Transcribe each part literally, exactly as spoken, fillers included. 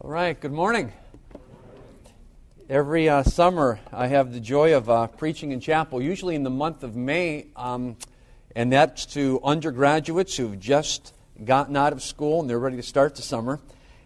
All right, good morning. Every uh, summer I have the joy of uh, preaching in chapel, usually in the month of May, um, and that's to undergraduates who've just gotten out of school and they're ready to start the summer,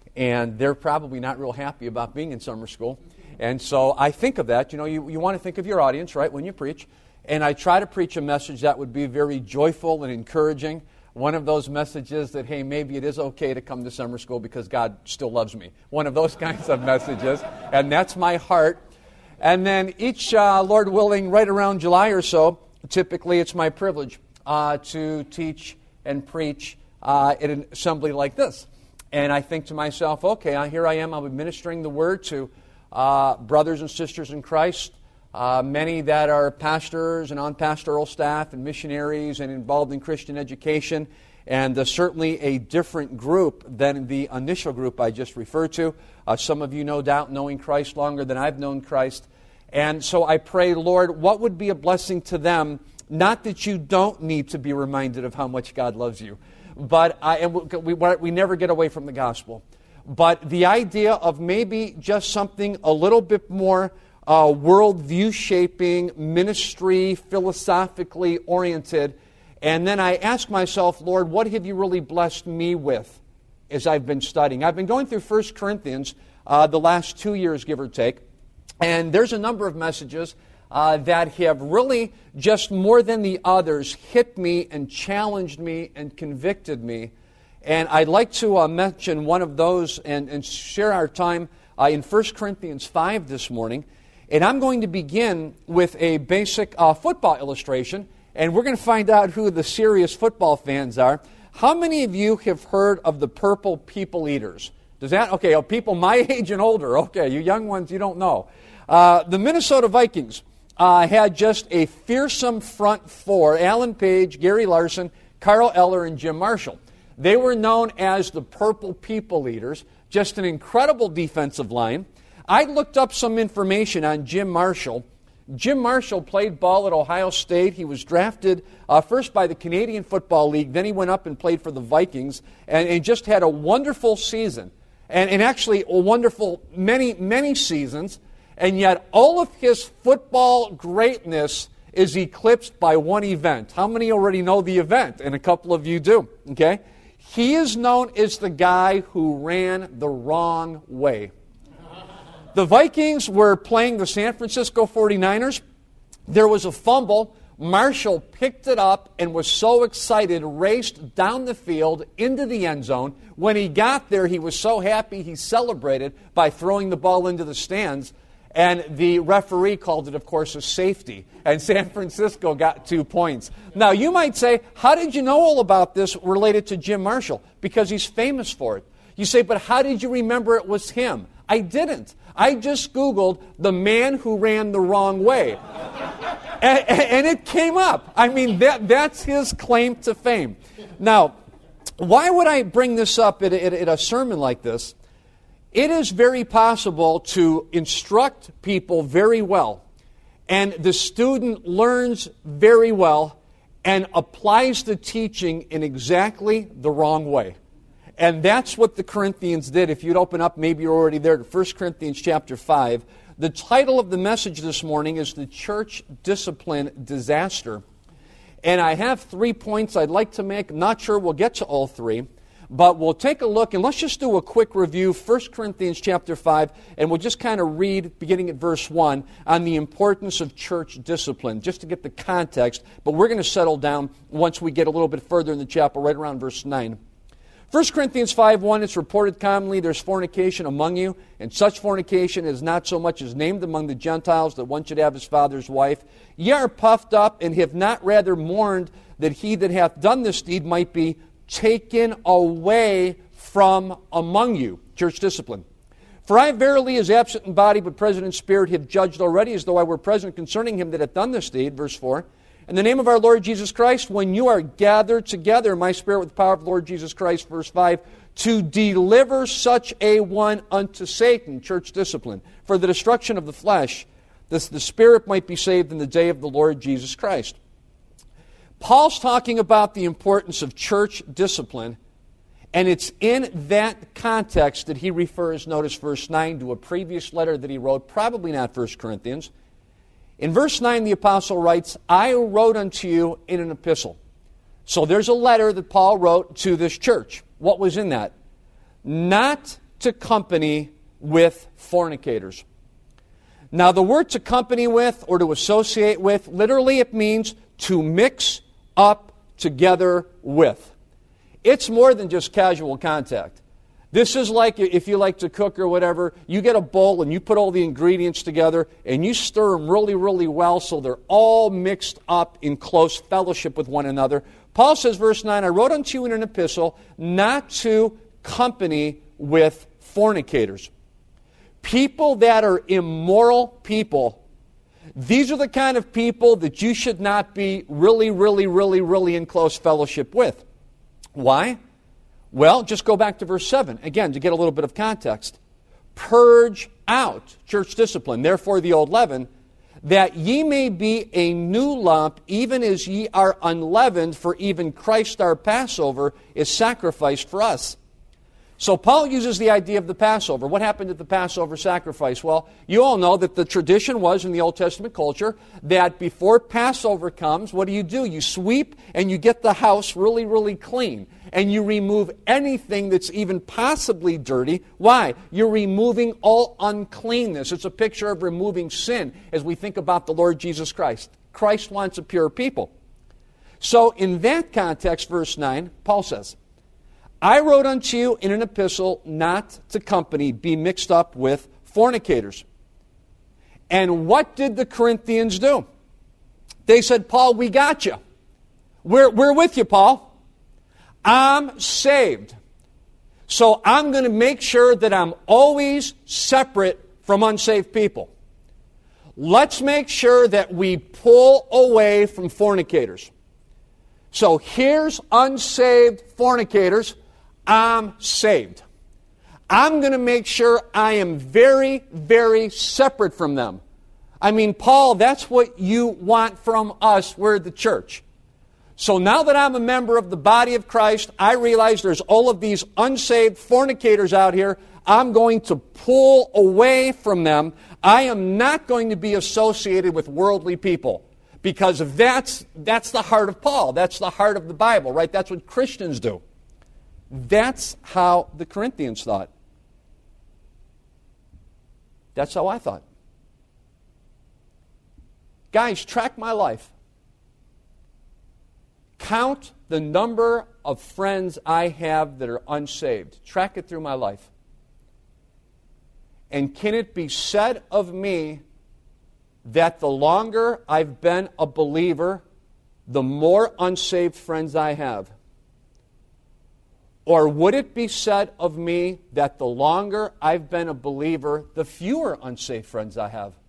and they're probably not real happy about being in summer school. And so I think of that, you know, you, you want to think of your audience, right, when you preach, and I try to preach a message that would be very joyful and encouraging. One of those messages that, hey, maybe it is okay to come to summer school because God still loves me. One of those kinds of messages, and that's my heart. And then each, uh, Lord willing, right around July or so, typically it's my privilege uh, to teach and preach uh, at an assembly like this. And I think to myself, okay, here I am, I'll be ministering the word to uh, brothers and sisters in Christ, Uh, many that are pastors and on pastoral staff and missionaries and involved in Christian education, and uh, certainly a different group than the initial group I just referred to. Uh, some of you, no doubt, knowing Christ longer than I've known Christ. And so I pray, Lord, what would be a blessing to them? Not that you don't need to be reminded of how much God loves you, but I, and we, we never get away from the gospel. But the idea of maybe just something a little bit more Uh, worldview-shaping, ministry, philosophically oriented. And then I ask myself, Lord, what have you really blessed me with as I've been studying? I've been going through First Corinthians uh, the last two years, give or take. And there's a number of messages uh, that have really, just more than the others, hit me and challenged me and convicted me. And I'd like to uh, mention one of those and, and share our time uh, in First Corinthians five this morning. And I'm going to begin with a basic uh, football illustration, and we're going to find out who the serious football fans are. How many of you have heard of the Purple People Eaters? Does that, okay, oh, people my age and older, okay, you young ones, you don't know. Uh, the Minnesota Vikings uh, had just a fearsome front four, Alan Page, Gary Larson, Carl Eller, and Jim Marshall. They were known as the Purple People Eaters, just an incredible defensive line. I looked up some information on Jim Marshall. Jim Marshall played ball at Ohio State. He was drafted uh, first by the Canadian Football League. Then he went up and played for the Vikings and, and just had a wonderful season. And, and actually a wonderful many, many seasons. And yet all of his football greatness is eclipsed by one event. How many already know the event? And a couple of you do. Okay? He is known as the guy who ran the wrong way. The Vikings were playing the San Francisco forty-niners. There was a fumble. Marshall picked it up and was so excited, raced down the field into the end zone. When he got there, he was so happy he celebrated by throwing the ball into the stands. And the referee called it, of course, a safety. And San Francisco got two points. Now, you might say, how did you know all about this related to Jim Marshall? Because he's famous for it. You say, but how did you remember it was him? I didn't. I just Googled the man who ran the wrong way. and, and it came up. I mean, that, that's his claim to fame. Now, why would I bring this up at, at, at a sermon like this? It is very possible to instruct people very well, and the student learns very well and applies the teaching in exactly the wrong way. And that's what the Corinthians did. If you'd open up, maybe you're already there, to First Corinthians chapter five. The title of the message this morning is The Church Discipline Disaster. And I have three points I'd like to make. I'm not sure we'll get to all three, but we'll take a look, and let's just do a quick review, First Corinthians chapter five, and we'll just kind of read, beginning at verse one, on the importance of church discipline, just to get the context. But we're going to settle down once we get a little bit further in the chapter, right around verse nine. First Corinthians five one, it's reported commonly, there's fornication among you, and such fornication is not so much as named among the Gentiles, that one should have his father's wife. Ye are puffed up, and have not rather mourned that he that hath done this deed might be taken away from among you. Church discipline. For I verily, as absent in body, but present in spirit, have judged already, as though I were present concerning him that hath done this deed. Verse four. In the name of our Lord Jesus Christ, when you are gathered together in my spirit with the power of the Lord Jesus Christ, verse five, to deliver such a one unto Satan, church discipline, for the destruction of the flesh, that the spirit might be saved in the day of the Lord Jesus Christ. Paul's talking about the importance of church discipline, And it's in that context that he refers, notice verse nine, to a previous letter that he wrote, probably not First Corinthians. In verse nine, the apostle writes, I wrote unto you in an epistle. So there's a letter that Paul wrote to this church. What was in that? Not to company with fornicators. Now the word to company with or to associate with, literally it means to mix up together with. It's more than just casual contact. This is like if you like to cook or whatever, you get a bowl and you put all the ingredients together and you stir them really, really well so they're all mixed up in close fellowship with one another. Paul says, verse nine, I wrote unto you in an epistle not to company with fornicators. People that are immoral people, these are the kind of people that you should not be really, really, really, really in close fellowship with. Why? Well, just go back to verse seven, again, to get a little bit of context. Purge out, church discipline, therefore the old leaven, that ye may be a new lump, even as ye are unleavened, for even Christ our Passover is sacrificed for us. So Paul uses the idea of the Passover. What happened at the Passover sacrifice? Well, you all know that the tradition was in the Old Testament culture that before Passover comes, what do you do? You sweep and you get the house really, really clean. And you remove anything that's even possibly dirty. Why? You're removing all uncleanness. It's a picture of removing sin as we think about the Lord Jesus Christ. Christ wants a pure people. So in that context, verse nine, Paul says, I wrote unto you in an epistle not to company be mixed up with fornicators. And what did the Corinthians do? They said, Paul, we got you. We're, we're with you, Paul. I'm saved. So I'm going to make sure that I'm always separate from unsaved people. Let's make sure that we pull away from fornicators. So here's unsaved fornicators. I'm saved. I'm going to make sure I am very, very separate from them. I mean, Paul, that's what you want from us. We're the church. So now that I'm a member of the body of Christ, I realize there's all of these unsaved fornicators out here. I'm going to pull away from them. I am not going to be associated with worldly people. Because that's, that's the heart of Paul. That's the heart of the Bible, right? That's what Christians do. That's how the Corinthians thought. That's how I thought. Guys, track my life. Count the number of friends I have that are unsaved. Track it through my life. And can it be said of me that the longer I've been a believer, the more unsaved friends I have? Or would it be said of me that the longer I've been a believer, the fewer unsaved friends I have?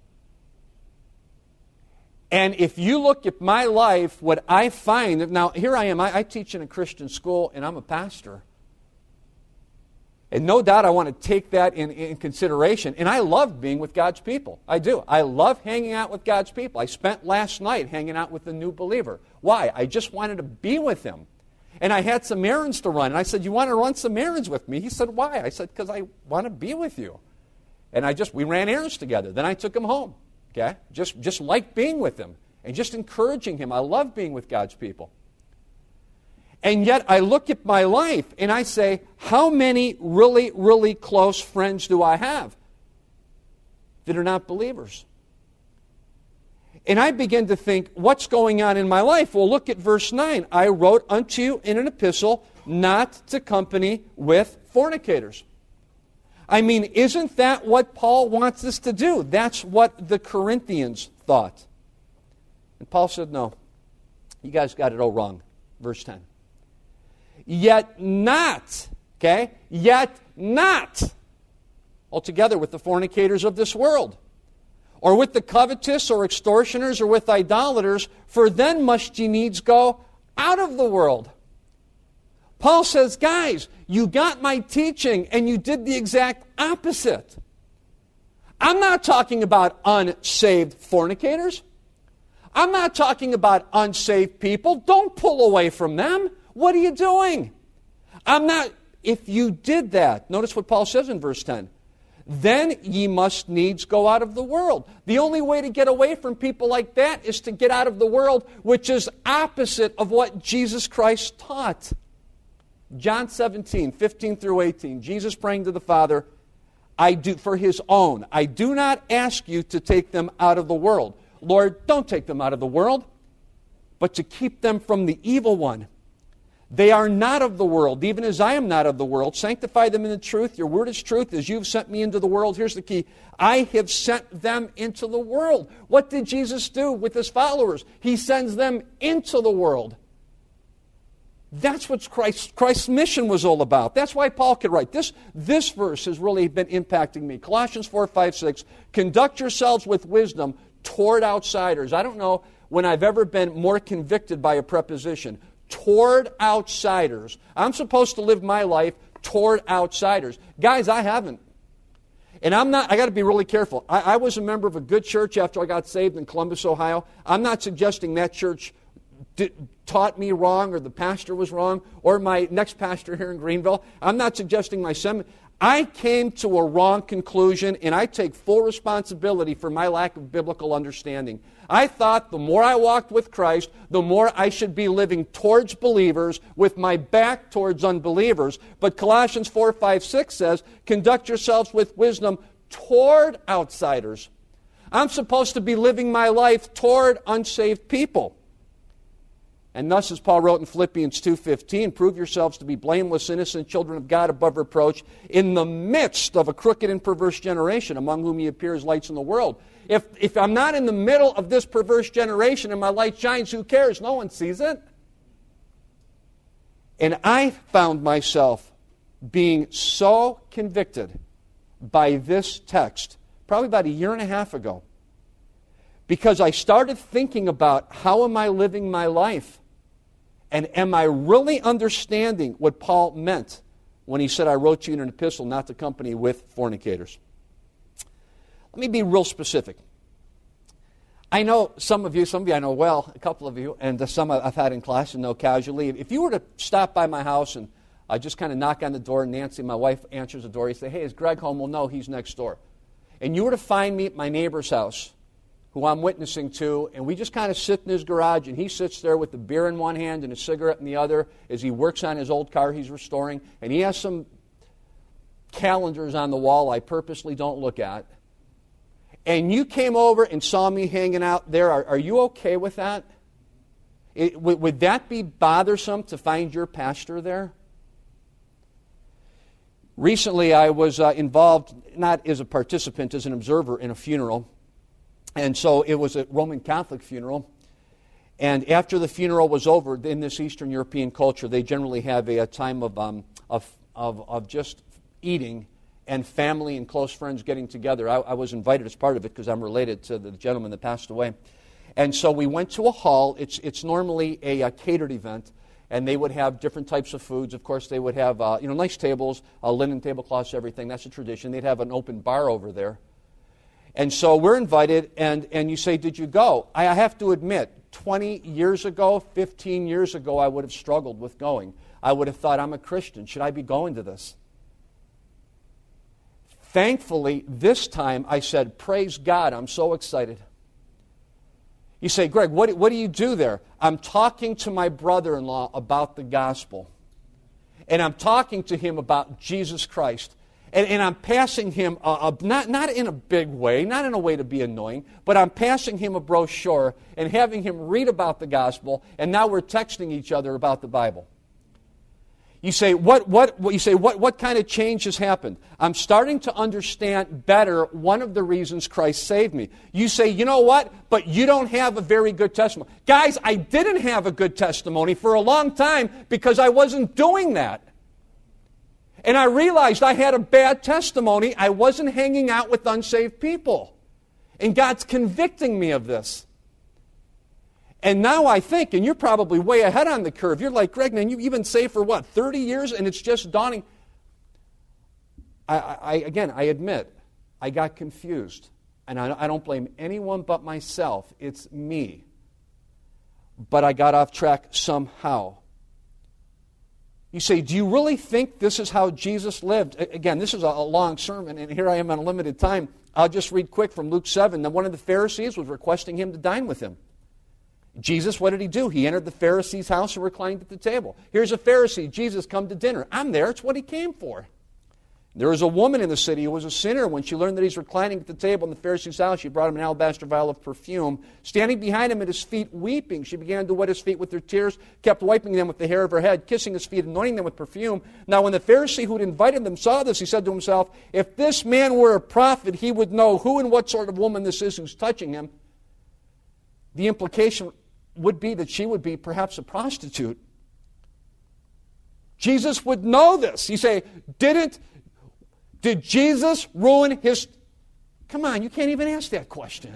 And if you look at my life, what I find, now here I am, I, I teach in a Christian school and I'm a pastor. And no doubt I want to take that in, in consideration. And I love being with God's people. I do. I love hanging out with God's people. I spent last night hanging out with a new believer. Why? I just wanted to be with him. And I had some errands to run. And I said, you want to run some errands with me? He said, why? I said, because I want to be with you. And I just, we ran errands together. Then I took him home. Okay? Just, just like being with him. And just encouraging him. I love being with God's people. And yet I look at my life and I say, how many really, really close friends do I have that are not believers? And I begin to think, what's going on in my life? Well, look at verse nine. I wrote unto you in an epistle not to company with fornicators. I mean, isn't that what Paul wants us to do? That's what the Corinthians thought. And Paul said, no, you guys got it all wrong. Verse ten. Yet not, okay, yet not altogether with the fornicators of this world, or with the covetous, or extortioners, or with idolaters, for then must ye needs go out of the world. Paul says, guys, you got my teaching, and you did the exact opposite. I'm not talking about unsaved fornicators. I'm not talking about unsaved people. Don't pull away from them. What are you doing? I'm not if you did that, notice what Paul says in verse ten, then ye must needs go out of the world. The only way to get away from people like that is to get out of the world, which is opposite of what Jesus Christ taught. John seventeen, fifteen through eighteen, Jesus praying to the Father, I do for his own. I do not ask you to take them out of the world. Lord, don't take them out of the world, but to keep them from the evil one. They are not of the world, even as I am not of the world. Sanctify them in the truth. Your word is truth. As you've sent me into the world, here's the key. I have sent them into the world. What did Jesus do with his followers? He sends them into the world. That's what Christ, Christ's mission was all about. That's why Paul could write. This, this verse has really been impacting me. Colossians four, five, six. Conduct yourselves with wisdom toward outsiders. I don't know when I've ever been more convicted by a preposition. Toward outsiders. I'm supposed to live my life toward outsiders. Guys, I haven't. And I'm not, I got to be really careful. I, I was a member of a good church after I got saved in Columbus, Ohio. I'm not suggesting that church did, taught me wrong or the pastor was wrong or my next pastor here in Greenville. I'm not suggesting my seminary. I came to a wrong conclusion, and I take full responsibility for my lack of biblical understanding. I thought the more I walked with Christ, the more I should be living towards believers with my back towards unbelievers. But Colossians four, five, six says, conduct yourselves with wisdom toward outsiders. I'm supposed to be living my life toward unsaved people. And thus, as Paul wrote in Philippians two fifteen, prove yourselves to be blameless, innocent children of God above reproach in the midst of a crooked and perverse generation, among whom ye appear as lights in the world. If, if I'm not in the middle of this perverse generation and my light shines, who cares? No one sees it. And I found myself being so convicted by this text, probably about a year and a half ago, because I started thinking about how am I living my life? And am I really understanding what Paul meant when he said, I wrote you in an epistle not to company with fornicators? Let me be real specific. I know some of you, some of you I know well, a couple of you, and some I've had in class and know casually. If you were to stop by my house and I just kind of knock on the door, and Nancy, my wife, answers the door, you say, hey, is Greg home? Well, no, he's next door. And you were to find me at my neighbor's house, who I'm witnessing to, and we just kind of sit in his garage, and he sits there with the beer in one hand and a cigarette in the other as he works on his old car he's restoring, and he has some calendars on the wall I purposely don't look at. And you came over and saw me hanging out there. Are, are you okay with that? It, would, would that be bothersome to find your pastor there? Recently, I was uh, involved, not as a participant, as an observer in a funeral. And so it was a Roman Catholic funeral. And after the funeral was over, in this Eastern European culture, they generally have a, a time of, um, of, of, of just eating and family and close friends getting together. I, I was invited as part of it because I'm related to the gentleman that passed away. And so we went to a hall. It's, it's normally a, a catered event. And they would have different types of foods. Of course, they would have uh, you know nice tables, uh, linen tablecloths, everything. That's a tradition. They'd have an open bar over there. And so we're invited, and, and you say, did you go? I, I have to admit, twenty years ago, fifteen years ago, I would have struggled with going. I would have thought, I'm a Christian. Should I be going to this? Thankfully, this time I said, praise God, I'm so excited. You say, Greg, what, what do you do there? I'm talking to my brother-in-law about the gospel. And I'm talking to him about Jesus Christ. And, and I'm passing him, a, a, not, not in a big way, not in a way to be annoying, but I'm passing him a brochure and having him read about the gospel, and now we're texting each other about the Bible. You say, what, what, what, you say, what, what kind of change has happened? I'm starting to understand better one of the reasons Christ saved me. You say, you know what? But you don't have a very good testimony. Guys, I didn't have a good testimony for a long time because I wasn't doing that. And I realized I had a bad testimony. I wasn't hanging out with unsaved people. And God's convicting me of this. And now I think, and you're probably way ahead on the curve, you're like, Greg, man, you've been saved for what, thirty years, and it's just dawning. I, I again, I admit, I got confused. And I, I don't blame anyone but myself. It's me. But I got off track somehow. You say, do you really think this is how Jesus lived? Again, this is a long sermon, and here I am on a limited time. I'll just read quick from Luke seven. Now, one of the Pharisees was requesting him to dine with him. Jesus, what did he do? He entered the Pharisee's house and reclined at the table. Here's a Pharisee. Jesus, come to dinner. I'm there. It's what he came for. There was a woman in the city who was a sinner. When she learned that he's reclining at the table in the Pharisee's house, she brought him an alabaster vial of perfume. Standing behind him at his feet, weeping, she began to wet his feet with her tears, kept wiping them with the hair of her head, kissing his feet, anointing them with perfume. Now when the Pharisee who had invited them saw this, he said to himself, if this man were a prophet, he would know who and what sort of woman this is who's touching him. The implication would be that she would be perhaps a prostitute. Jesus would know this. You say, didn't Did Jesus ruin his... Come on, you can't even ask that question.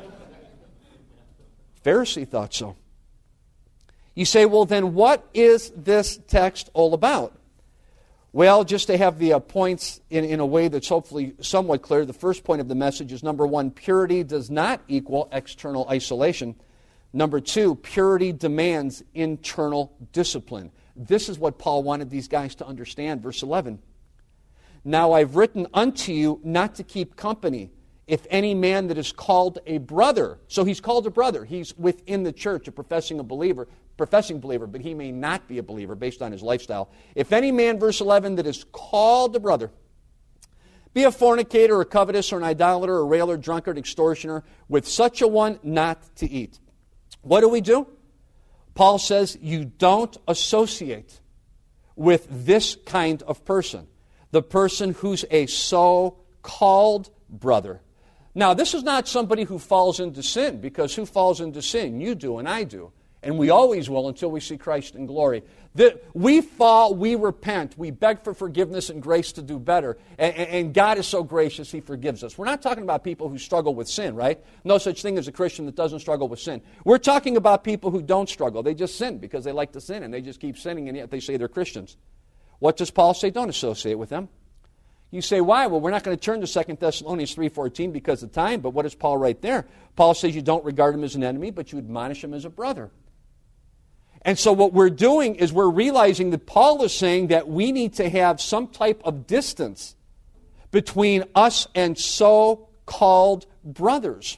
Pharisee thought so. You say, well, then what is this text all about? Well, just to have the uh, points in, in a way that's hopefully somewhat clear, the first point of the message is, number one, purity does not equal external isolation. Number two, purity demands internal discipline. This is what Paul wanted these guys to understand. Verse eleven. Now I've written unto you not to keep company, if any man that is called a brother. So he's called a brother. He's within the church, a professing a believer, professing believer, but he may not be a believer based on his lifestyle. If any man, verse eleven, that is called a brother, be a fornicator, or covetous, or an idolater, or railer, drunkard, extortioner, with such a one not to eat. What do we do? Paul says you don't associate with this kind of person. The person who's a so-called brother. Now, this is not somebody who falls into sin, because who falls into sin? You do and I do. And we always will until we see Christ in glory. The, we fall, we repent, we beg for forgiveness and grace to do better. And, and God is so gracious, He forgives us. We're not talking about people who struggle with sin, right? No such thing as a Christian that doesn't struggle with sin. We're talking about people who don't struggle. They just sin because they like to sin, and they just keep sinning, and yet they say they're Christians. What does Paul say? Don't associate with them. You say, why? Well, we're not going to turn to Second Thessalonians three fourteen because of time, but what does Paul write there? Paul says you don't regard him as an enemy, but you admonish him as a brother. And so what we're doing is we're realizing that Paul is saying that we need to have some type of distance between us and so-called brothers.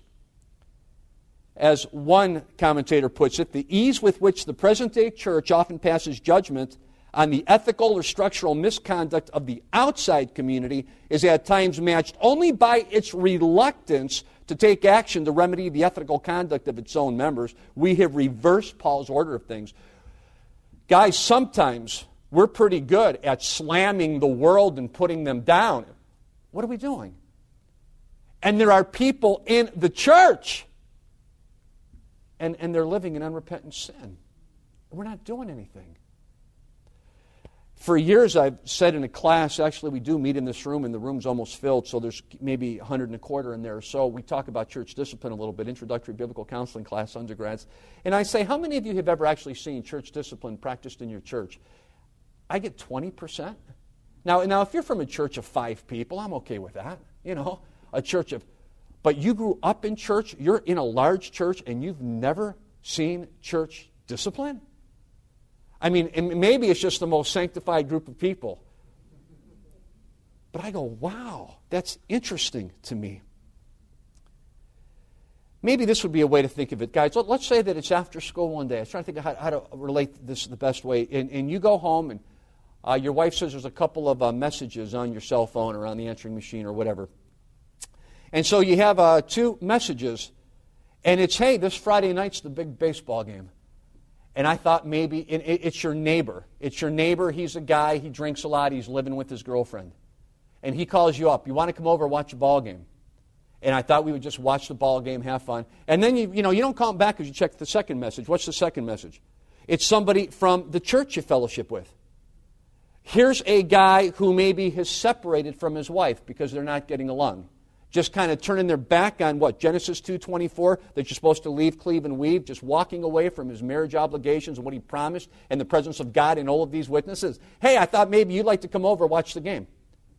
As one commentator puts it, the ease with which the present-day church often passes judgment on the ethical or structural misconduct of the outside community is at times matched only by its reluctance to take action to remedy the ethical conduct of its own members. We have reversed Paul's order of things. Guys, sometimes we're pretty good at slamming the world and putting them down. What are we doing? And there are people in the church, and, and they're living in unrepentant sin. We're not doing anything. For years, I've said in a class, actually we do meet in this room, and the room's almost filled, so there's maybe a hundred and a quarter in there. So we talk about church discipline a little bit, introductory biblical counseling class, undergrads. And I say, how many of you have ever actually seen church discipline practiced in your church? I get twenty percent. Now, now, if you're from a church of five people, I'm okay with that. You know, a church of, but you grew up in church, you're in a large church, and you've never seen church discipline? I mean, maybe it's just the most sanctified group of people. But I go, wow, that's interesting to me. Maybe this would be a way to think of it. Guys, let's say that it's after school one day. I was trying to think of how, how to relate this the best way. And, and you go home, and uh, your wife says there's a couple of uh, messages on your cell phone or on the answering machine or whatever. And so you have uh, two messages, and it's, hey, this Friday night's the big baseball game. And I thought maybe it's your neighbor. It's your neighbor. He's a guy. He drinks a lot. He's living with his girlfriend. And he calls you up. You want to come over and watch a ball game? And I thought we would just watch the ball game, have fun. And then, you, you know, you don't call him back because you check the second message. What's the second message? It's somebody from the church you fellowship with. Here's a guy who maybe has separated from his wife because they're not getting along. Just kind of turning their back on what? Genesis two twenty-four, that you're supposed to leave, cleave, and weave, just walking away from his marriage obligations and what he promised and the presence of God in all of these witnesses. Hey, I thought maybe you'd like to come over and watch the game.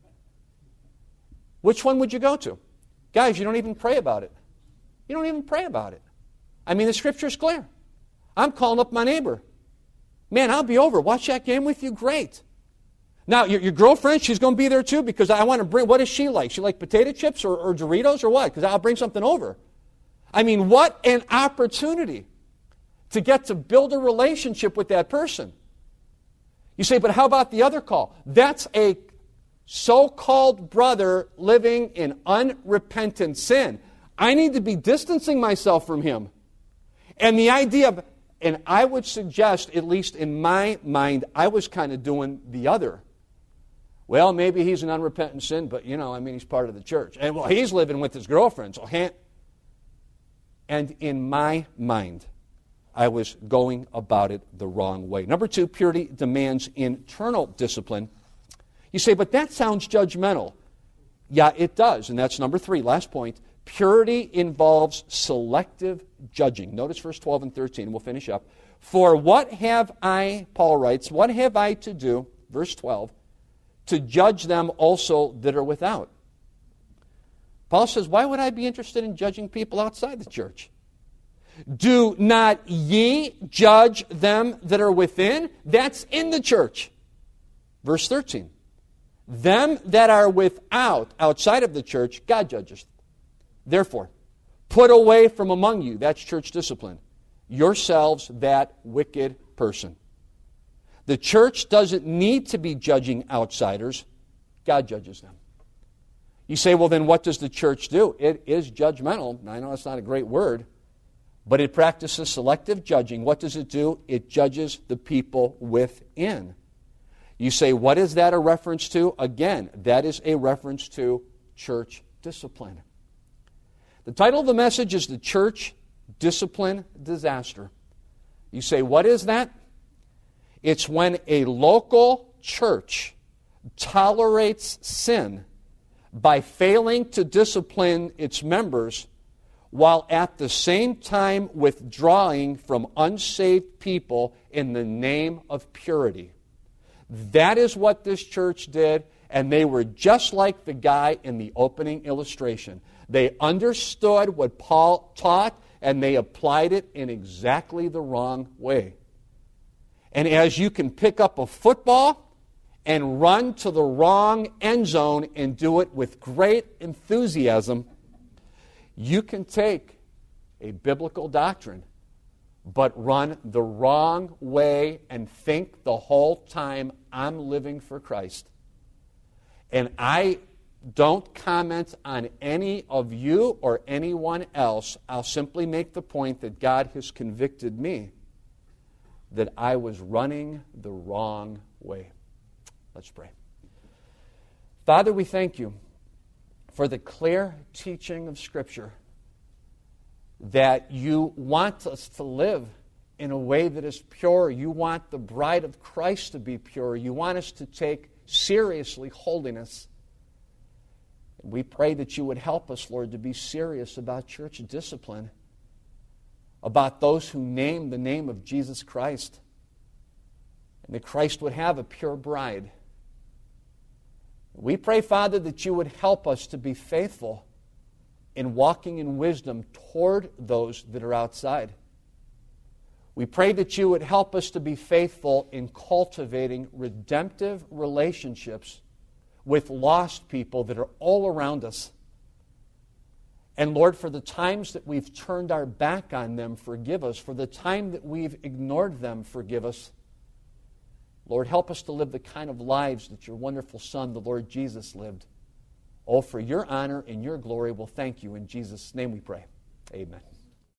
Which one would you go to? Guys, you don't even pray about it. You don't even pray about it. I mean, the Scripture's clear. I'm calling up my neighbor. Man, I'll be over. Watch that game with you. Great. Now, your, your girlfriend, she's going to be there too because I want to bring, what is she like? She like potato chips or, or Doritos or what? Because I'll bring something over. I mean, what an opportunity to get to build a relationship with that person. You say, but how about the other call? That's a so-called brother living in unrepentant sin. I need to be distancing myself from him. And the idea of, and I would suggest, at least in my mind, I was kind of doing the other. Well, maybe he's an unrepentant sin, but, you know, I mean, he's part of the church. And, well, he's living with his girlfriend, so can't. And in my mind, I was going about it the wrong way. Number two, purity demands internal discipline. You say, but that sounds judgmental. Yeah, it does. And that's number three, last point. Purity involves selective judging. Notice verse twelve and thirteen. We'll finish up. For what have I, Paul writes, what have I to do, verse twelve, to judge them also that are without? Paul says, why would I be interested in judging people outside the church? Do not ye judge them that are within? That's in the church. Verse thirteen. Them that are without, outside of the church, God judges. Therefore, put away from among you, that's church discipline, yourselves that wicked person. The church doesn't need to be judging outsiders. God judges them. You say, well, then what does the church do? It is judgmental. I know that's not a great word, but it practices selective judging. What does it do? It judges the people within. You say, what is that a reference to? Again, that is a reference to church discipline. The title of the message is The Church Discipline Disaster. You say, what is that? It's when a local church tolerates sin by failing to discipline its members while at the same time withdrawing from unsaved people in the name of purity. That is what this church did, and they were just like the guy in the opening illustration. They understood what Paul taught, and they applied it in exactly the wrong way. And as you can pick up a football and run to the wrong end zone and do it with great enthusiasm, you can take a biblical doctrine but run the wrong way and think the whole time, I'm living for Christ. And I don't comment on any of you or anyone else. I'll simply make the point that God has convicted me that I was running the wrong way. Let's pray. Father, we thank you for the clear teaching of Scripture that you want us to live in a way that is pure. You want the bride of Christ to be pure. You want us to take seriously holiness. We pray that you would help us, Lord, to be serious about church discipline, about those who name the name of Jesus Christ, and that Christ would have a pure bride. We pray, Father, that you would help us to be faithful in walking in wisdom toward those that are outside. We pray that you would help us to be faithful in cultivating redemptive relationships with lost people that are all around us. And Lord, for the times that we've turned our back on them, forgive us. For the time that we've ignored them, forgive us. Lord, help us to live the kind of lives that your wonderful Son, the Lord Jesus, lived. Oh, for your honor and your glory, we'll thank you. In Jesus' name we pray. Amen.